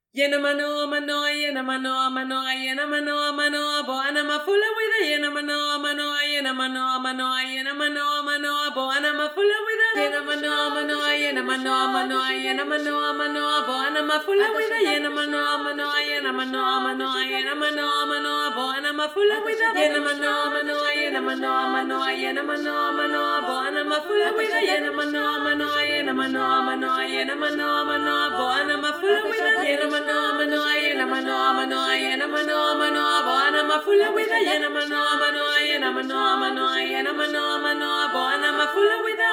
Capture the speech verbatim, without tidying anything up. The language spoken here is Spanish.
Yena manoa manoa yena manoa manoa yena manoa manoa bo ana mafula with a yena manoa manoa yena manoa manoa yena manoa manoa bo ana mafula with a yena manoa manoa yena manoa manoa yena manoa manoa bo ana mafula with a yena manoa manoa yena manoa manoa yena manoa manoa bo ana mafula with a yena manoa manoa yena manoa manoa yena manoa manoa bo ana mafula with a yena manoa manoa yena manoa manoa yena manoa manoa bo ana mafula with a yena manoa manoa yena manoa manoa yena manoa manoa bo ana mafula with a yena manoa manoa yena manoa manoa yena manoa manoa bo ana mafula with a